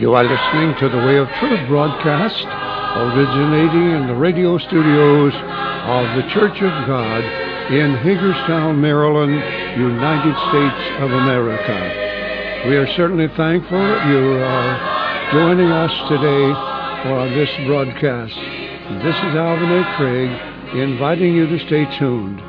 You are listening to the Way of Truth broadcast, originating in the radio studios of the Church of God in Hagerstown, Maryland, United States of America. We are certainly thankful that you are joining us today for this broadcast. This is Alvin A. Craig inviting you to stay tuned.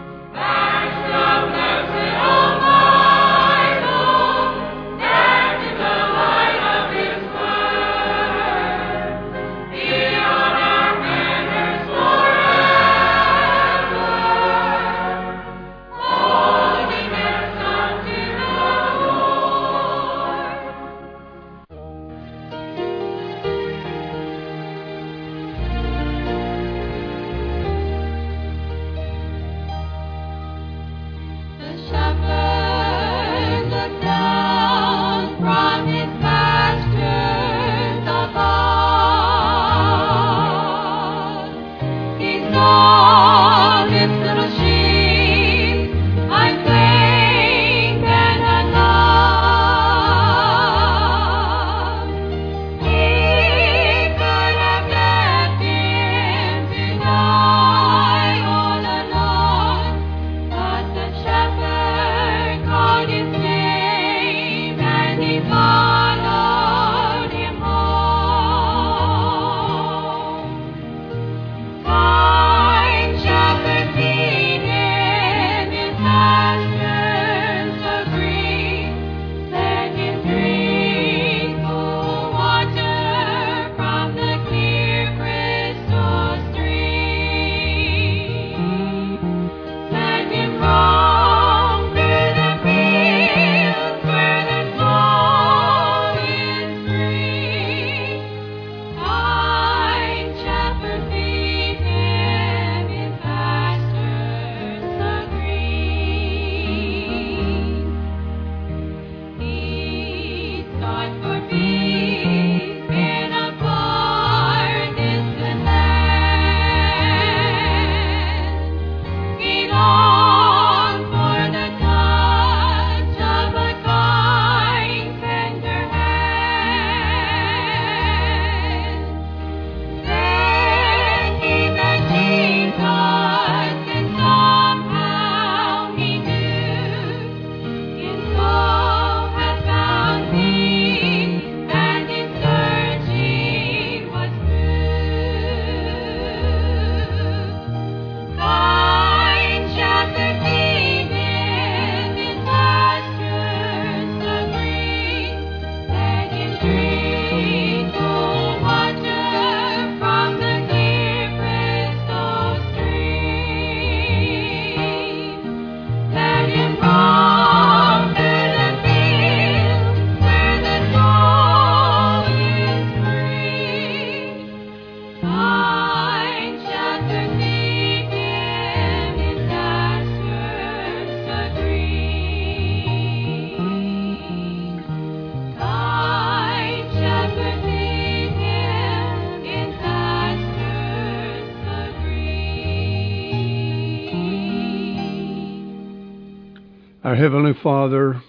Our Heavenly Father,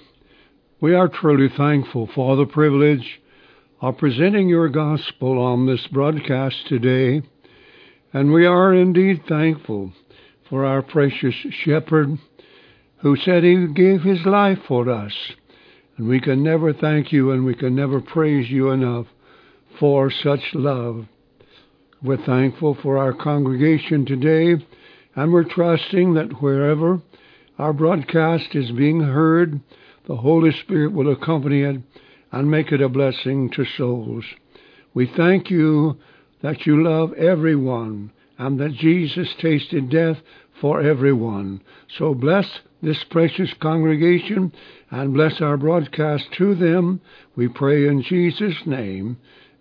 we are truly thankful for the privilege of presenting your gospel on this broadcast today, and we are indeed thankful for our precious shepherd who said he gave his life for us, and we can never thank you and we can never praise you enough for such love. We're thankful for our congregation today, and we're trusting that wherever our broadcast is being heard, the Holy Spirit will accompany it and make it a blessing to souls. We thank you that you love everyone and that Jesus tasted death for everyone. So bless this precious congregation and bless our broadcast to them. We pray in Jesus' name.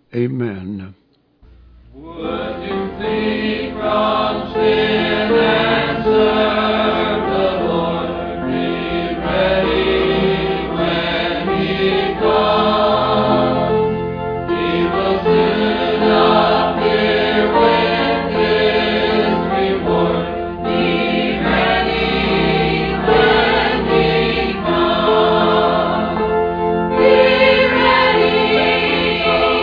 Amen. Would you flee from sin and serve the Lord? Be ready when He comes. He will soon appear with His reward. Be ready when He comes. Be ready.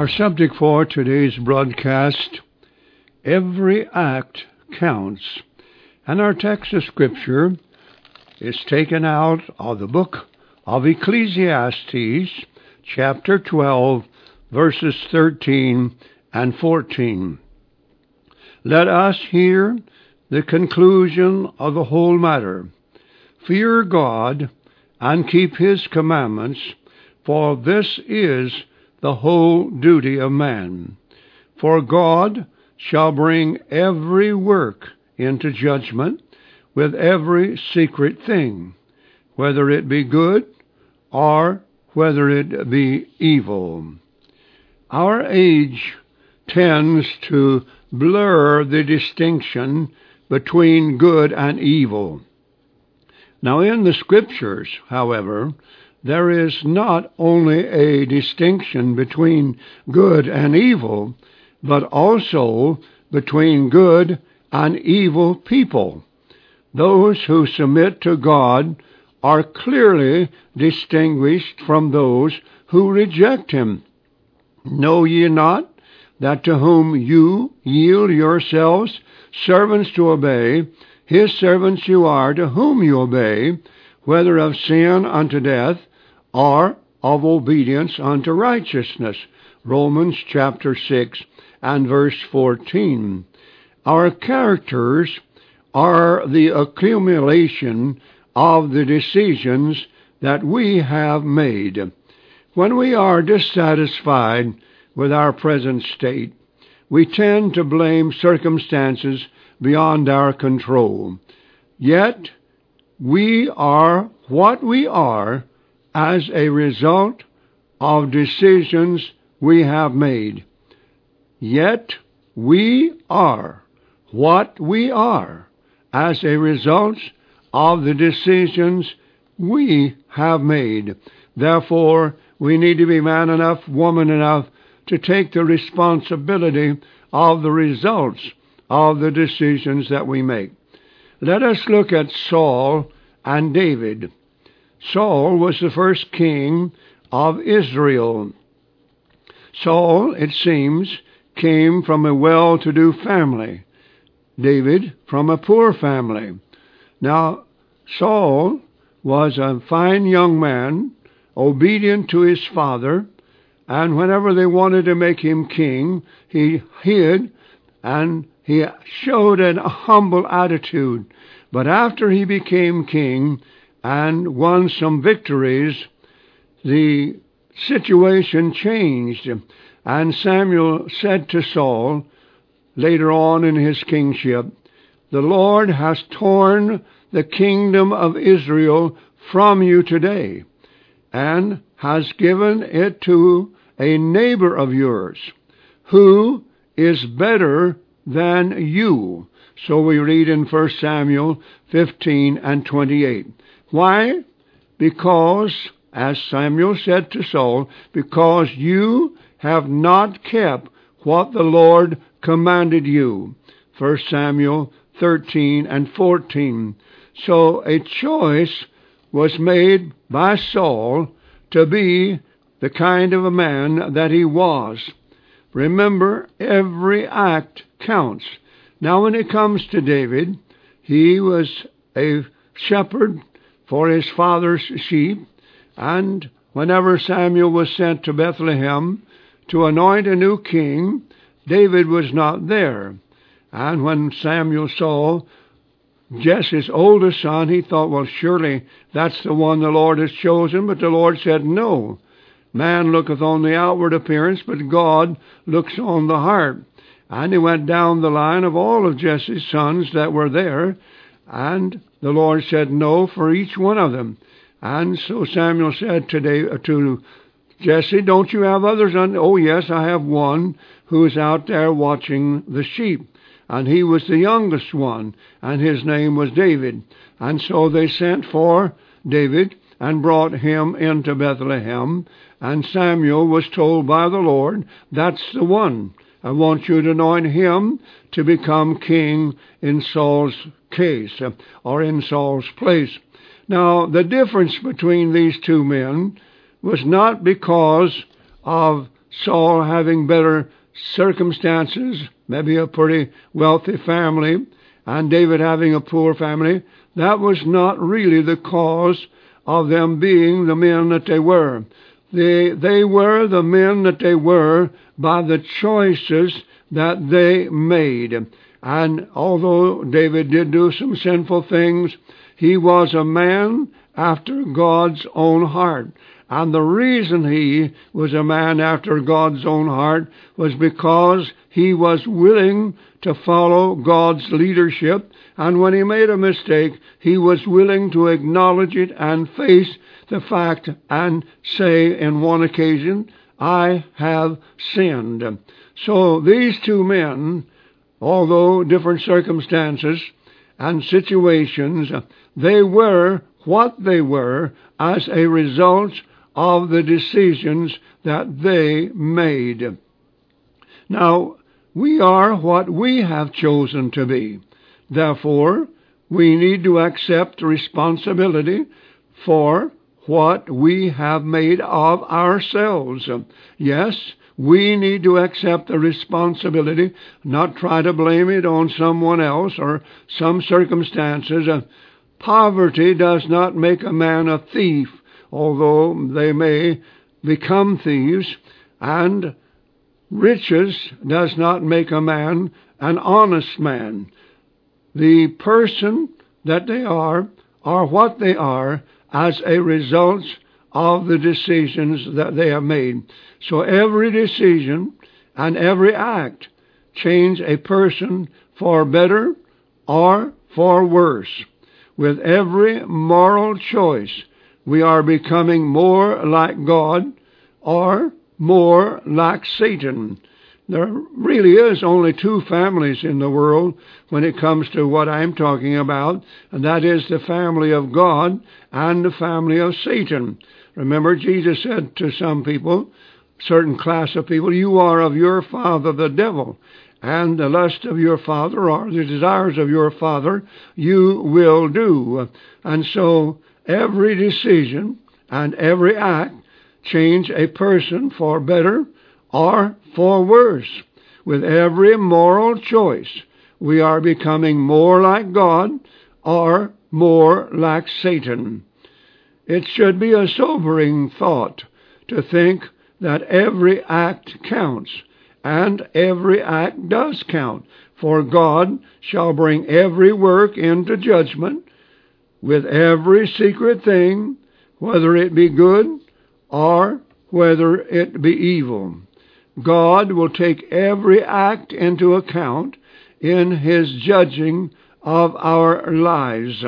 Our subject for today's broadcast, Every Act Counts. And our text of Scripture is taken out of the book of Ecclesiastes, chapter 12, verses 13 and 14. Let us hear the conclusion of the whole matter. Fear God and keep His commandments, for this is the whole duty of man. For God shall bring every work into judgment with every secret thing, whether it be good or whether it be evil. Our age tends to blur the distinction between good and evil. Now, in the Scriptures, however, there is not only a distinction between good and evil, but also between good and evil people. Those who submit to God are clearly distinguished from those who reject Him. Know ye not that to whom you yield yourselves servants to obey, His servants you are to whom you obey, whether of sin unto death, or of obedience unto righteousness. Romans chapter 6 and verse 14. Our characters are the accumulation of the decisions that we have made. When we are dissatisfied with our present state, we tend to blame circumstances beyond our control. Yet, we are what we are as a result of decisions we have made. Yet, we are what we are as a result of the decisions we have made. Therefore, we need to be man enough, woman enough, to take the responsibility of the results of the decisions that we make. Let us look at Saul and David. Saul was the first king of Israel. Saul, it seems, came from a well-to-do family. David from a poor family. Now, Saul was a fine young man, obedient to his father, and whenever they wanted to make him king, he hid and he showed an humble attitude. But after he became king and won some victories, the situation changed. And Samuel said to Saul, later on in his kingship, "The Lord has torn the kingdom of Israel from you today, and has given it to a neighbor of yours, who is better than you." So we read in 1 Samuel 15 and 28. Why? Because, as Samuel said to Saul, because you have not kept what the Lord commanded you. 1 Samuel 13 and 14. So a choice was made by Saul to be the kind of a man that he was. Remember, every act counts. Now when it comes to David, he was a shepherd for his father's sheep, and whenever Samuel was sent to Bethlehem to anoint a new king, David was not there. And when Samuel saw Jesse's oldest son, he thought, well, surely that's the one the Lord has chosen. But the Lord said, no. Man looketh on the outward appearance, but God looks on the heart. And he went down the line of all of Jesse's sons that were there, and the Lord said no for each one of them. And so Samuel said to Jesse, don't you have others? Oh, yes, I have one who is out there watching the sheep. And he was the youngest one, and his name was David. And so they sent for David and brought him into Bethlehem. And Samuel was told by the Lord, that's the one. I want you to anoint him to become king in Saul's case, or in Saul's place. Now, the difference between these two men was not because of Saul having better circumstances, maybe a pretty wealthy family, and David having a poor family, that was not really the cause of them being the men that they were. They were the men that they were by the choices that they made. And although David did do some sinful things, he was a man after God's own heart. And the reason he was a man after God's own heart was because he was willing to follow God's leadership. And when he made a mistake, he was willing to acknowledge it and face the fact and say in one occasion, I have sinned. So these two men, although different circumstances and situations, they were what they were as a result of the decisions that they made. Now, we are what we have chosen to be. Therefore, we need to accept responsibility for what we have made of ourselves. Yes, we need to accept the responsibility, not try to blame it on someone else or some circumstances. Poverty does not make a man a thief, although they may become thieves, and riches does not make a man an honest man. The person that they are what they are as a result of the decisions that they have made. So every decision and every act change a person for better or for worse. With every moral choice, we are becoming more like God or more like Satan. There really is only two families in the world when it comes to what I'm talking about, and that is the family of God and the family of Satan. Remember, Jesus said to some people, certain class of people, you are of your father the devil, and the lust of your father or the desires of your father you will do. And so every decision and every act change a person for better or for worse. With every moral choice, we are becoming more like God or more like Satan. It should be a sobering thought to think that every act counts, and every act does count, for God shall bring every work into judgment with every secret thing, whether it be good or whether it be evil. God will take every act into account in His judging of our lives.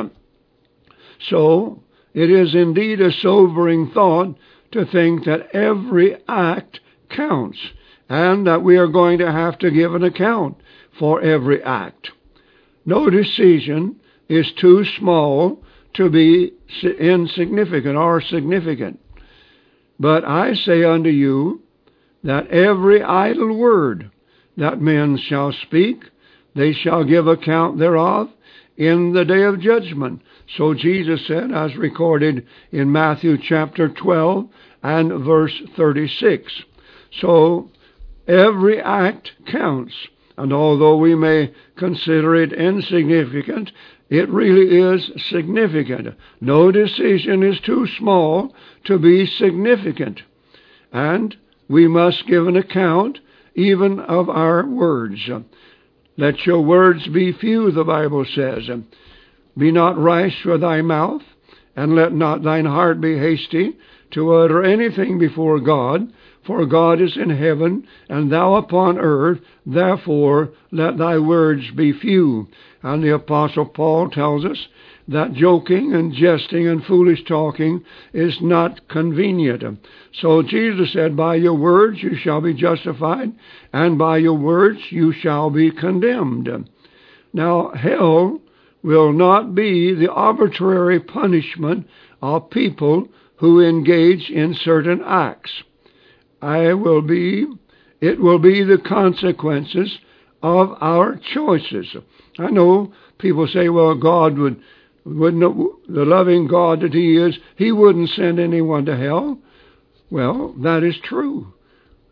So, it is indeed a sobering thought to think that every act counts, and that we are going to have to give an account for every act. No decision is too small to be insignificant or significant. But I say unto you that every idle word that men shall speak, they shall give account thereof in the day of judgment. So Jesus said, as recorded in Matthew chapter 12 and verse 36. So every act counts, and although we may consider it insignificant, it really is significant. No decision is too small to be significant, and we must give an account even of our words. Let your words be few, the Bible says. Be not rash with thy mouth, and let not thine heart be hasty to utter anything before God, for God is in heaven, and thou upon earth, therefore let thy words be few. And the Apostle Paul tells us that joking and jesting and foolish talking is not convenient. So Jesus said, by your words you shall be justified, and by your words you shall be condemned. Now, hell will not be the arbitrary punishment of people who engage in certain acts. It will be the consequences of our choices. I know people say, well, God wouldn't, the loving God that He is, He wouldn't send anyone to hell. Well, that is true.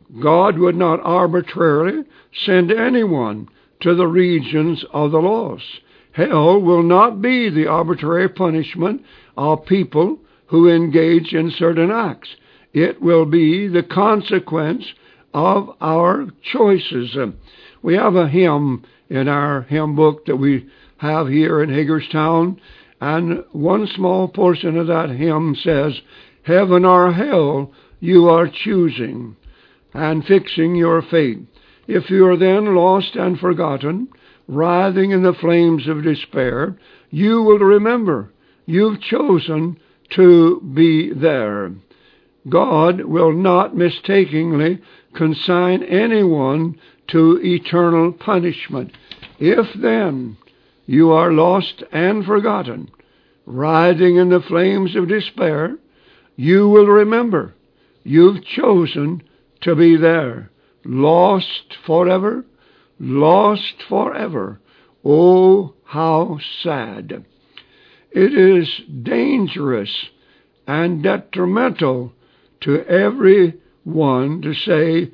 God would not arbitrarily send anyone to the regions of the lost. Hell will not be the arbitrary punishment of people who engage in certain acts. It will be the consequence of our choices. We have a hymn in our hymn book that we have here in Hagerstown, and one small portion of that hymn says, "Heaven or hell you are choosing and fixing your fate. If you are then lost and forgotten, writhing in the flames of despair, you will remember you've chosen to be there." God will not mistakenly consign anyone to eternal punishment. If then you are lost and forgotten, writhing in the flames of despair, you will remember you've chosen to be there. Lost forever, lost forever. Oh, how sad. It is dangerous and detrimental to everyone to say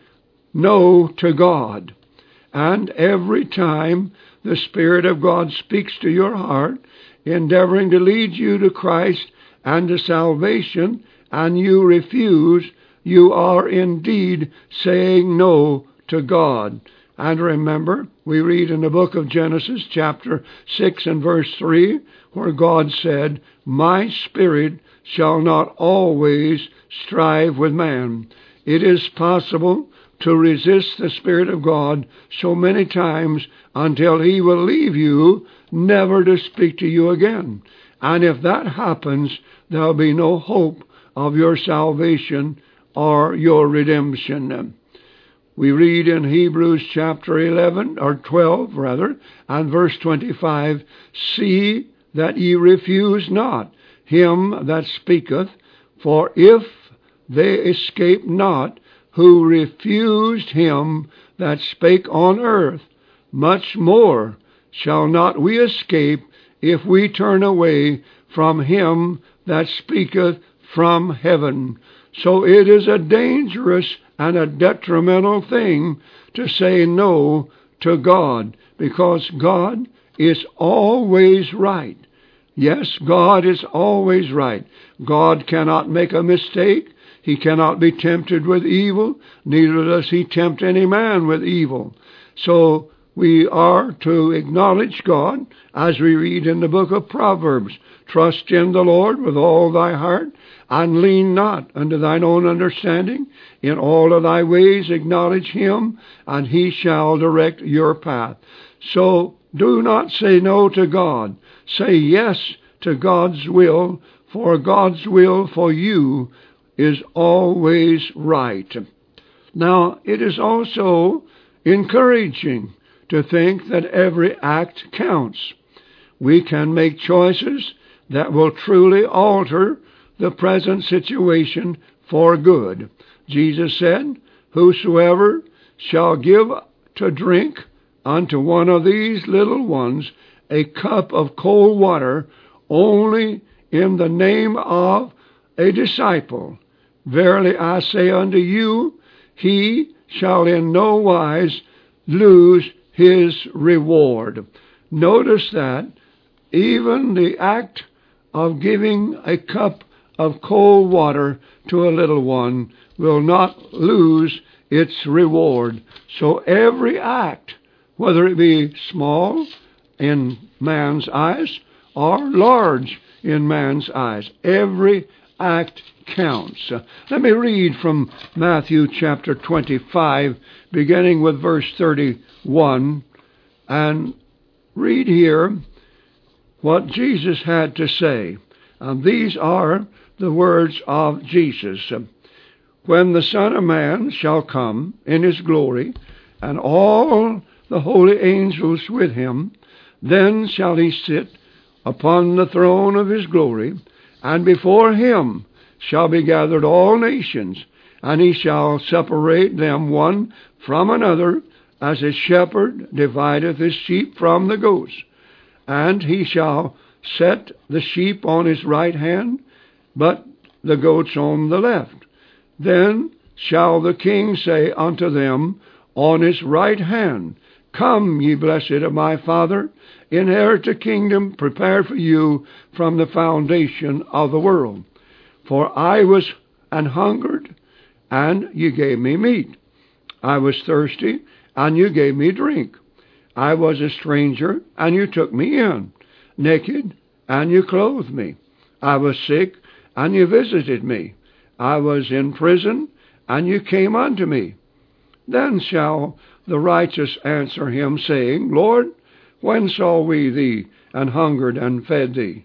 no to God. And every time the Spirit of God speaks to your heart, endeavoring to lead you to Christ and to salvation, and you refuse, you are indeed saying no to God. And remember, we read in the book of Genesis, chapter 6 and verse 3, where God said, "My spirit shall not always strive with man." It is possible to resist the Spirit of God so many times until He will leave you, never to speak to you again. And if that happens, there'll be no hope of your salvation or your redemption. We read in Hebrews chapter 11, or 12 rather, and verse 25, "See that ye refuse not him that speaketh, for if they escape not who refused him that spake on earth, much more shall not we escape if we turn away from him that speaketh from heaven." So it is a dangerous and a detrimental thing to say no to God, because God is always right. Yes, God is always right. God cannot make a mistake. He cannot be tempted with evil, neither does He tempt any man with evil. So we are to acknowledge God, as we read in the book of Proverbs, "Trust in the Lord with all thy heart, and lean not unto thine own understanding. In all of thy ways acknowledge Him, and He shall direct your path." So do not say no to God. Say yes to God's will, for God's will for you is always right. Now, it is also encouraging to think that every act counts. We can make choices that will truly alter the present situation for good. Jesus said, "Whosoever shall give to drink unto one of these little ones a cup of cold water only in the name of a disciple, verily I say unto you, he shall in no wise lose his reward." Notice that even the act of giving a cup of cold water to a little one will not lose its reward. So every act, whether it be small in man's eyes or large in man's eyes, every act counts. Let me read from Matthew chapter 25, beginning with verse 31, and read here what Jesus had to say. And these are the words of Jesus. "When the Son of Man shall come in His glory, and all the holy angels with Him, then shall He sit upon the throne of His glory, and before Him shall be gathered all nations, and He shall separate them one from another, as a shepherd divideth his sheep from the goats. And He shall set the sheep on His right hand, but the goats on the left. Then shall the king say unto them on his right hand, Come, ye blessed of my Father, inherit the kingdom prepared for you from the foundation of the world. For I was an hungered, and ye gave me meat. I was thirsty, and you gave me drink. I was a stranger, and you took me in. Naked, and you clothed me. I was sick, and you visited me. I was in prison, and you came unto me. Then shall the righteous answer him, saying, Lord, when saw we thee and hungered and fed thee,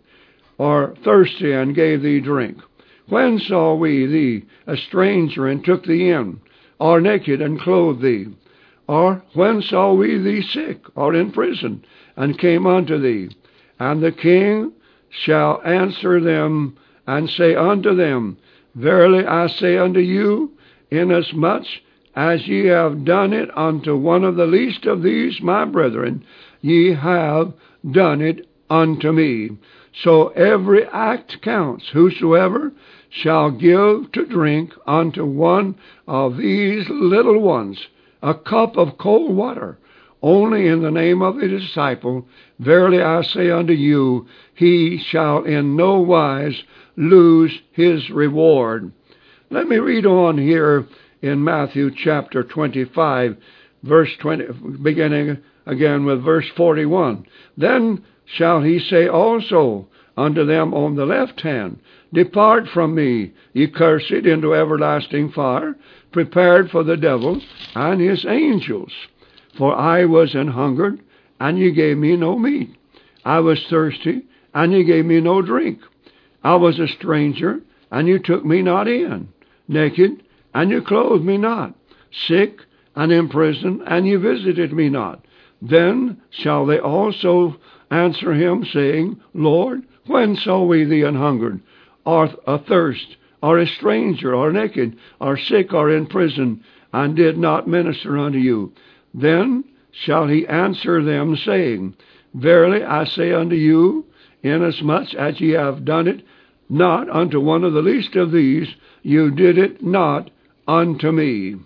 or thirsty and gave thee drink? When saw we thee a stranger and took thee in, or naked and clothed thee? Or when saw we thee sick or in prison and came unto thee? And the king shall answer them and say unto them, Verily I say unto you, inasmuch as ye have done it unto one of the least of these my brethren, ye have done it unto me. So every act counts. Whosoever shall give to drink unto one of these little ones a cup of cold water, only in the name of a disciple, verily I say unto you, he shall in no wise lose his reward. Let me read on here in Matthew chapter 25, verse 20, beginning again with verse 41. Then shall he say also unto them on the left hand, Depart from me, ye cursed, into everlasting fire, prepared for the devil and his angels. For I was an hungered, and ye gave me no meat. I was thirsty, and ye gave me no drink. I was a stranger, and you took me not in. Naked, and you clothed me not. Sick, and in prison, and ye visited me not. Then shall they also answer him, saying, Lord, when saw we thee an hungered, or athirst, or a stranger, or naked, or sick, or in prison, and did not minister unto you? Then shall he answer them, saying, Verily I say unto you, inasmuch as ye have done it not unto one of the least of these, you did it not unto me.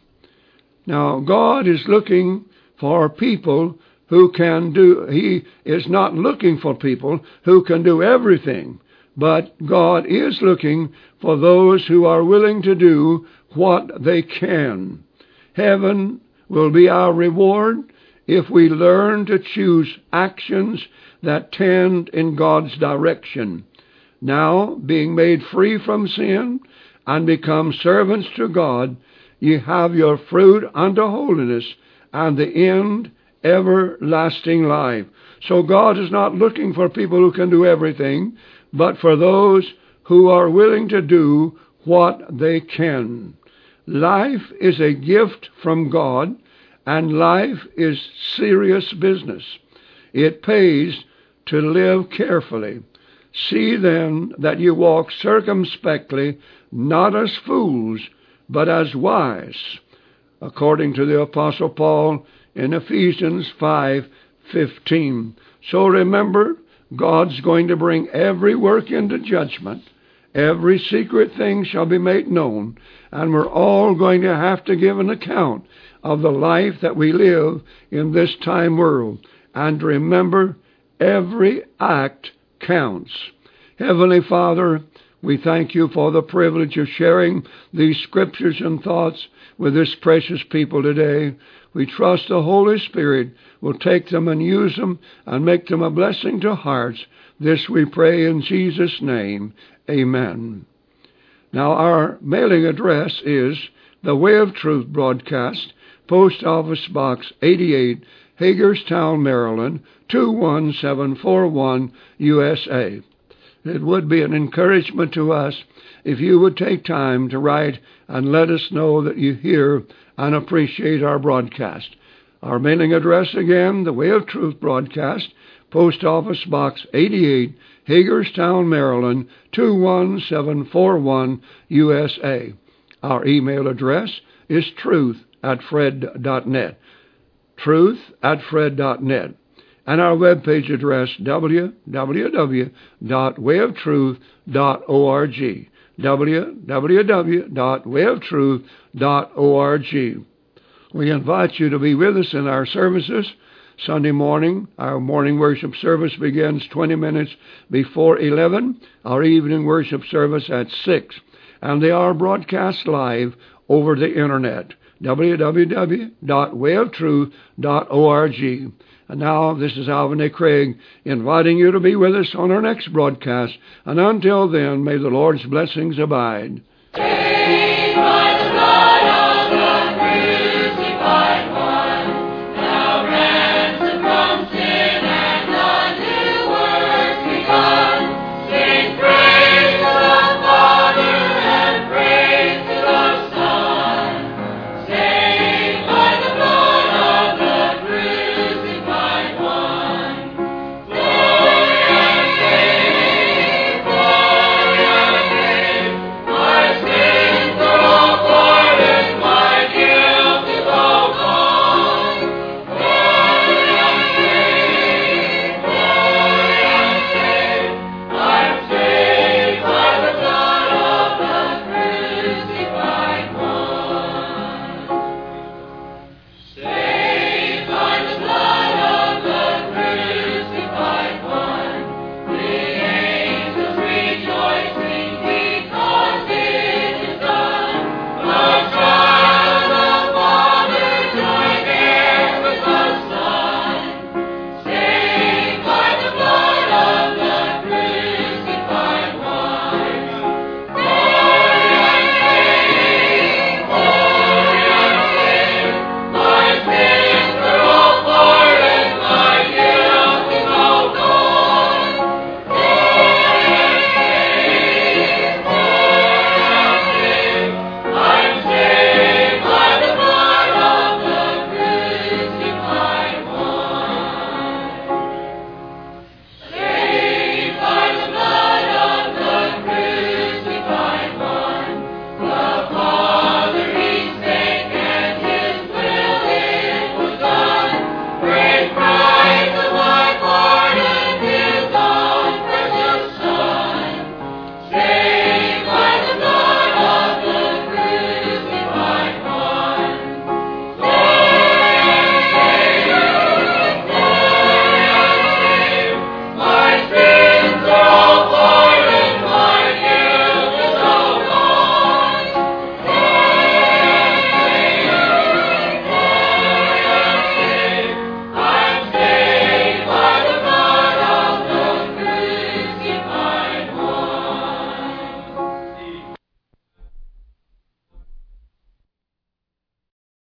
Now, God is looking for people who can do, He is not looking for people who can do everything, but God is looking for those who are willing to do what they can. Heaven will be our reward if we learn to choose actions that tend in God's direction. Now, being made free from sin and become servants to God, ye have your fruit unto holiness, and the end everlasting life. So God is not looking for people who can do everything, but for those who are willing to do what they can. Life is a gift from God, and life is serious business. It pays to live carefully. See then that you walk circumspectly, not as fools, but as wise, according to the Apostle Paul in Ephesians 5:15. So remember, God's going to bring every work into judgment. Every secret thing shall be made known, and we're all going to have to give an account of the life that we live in this time world. And remember, every act counts. Heavenly Father, we thank you for the privilege of sharing these scriptures and thoughts with this precious people today. We trust the Holy Spirit will take them and use them and make them a blessing to hearts. This we pray in Jesus' name. Amen. Now, our mailing address is The Way of Truth Broadcast, Post Office Box 88, Hagerstown, Maryland, 21741, USA. It would be an encouragement to us if you would take time to write and let us know that you hear and appreciate our broadcast. Our mailing address again, The Way of Truth Broadcast, Post Office Box 88, Hagerstown, Maryland, 21741, USA. Our email address is truth@fred.net. truth@fred.net. And our webpage address, www.wayoftruth.org. www.wayoftruth.org. We invite you to be with us in our services. Sunday morning, our morning worship service begins 20 minutes before 11. Our evening worship service at 6. And they are broadcast live over the Internet, www.wayoftruth.org. And now, this is Alvin A. Craig inviting you to be with us on our next broadcast. And until then, may the Lord's blessings abide. Sing my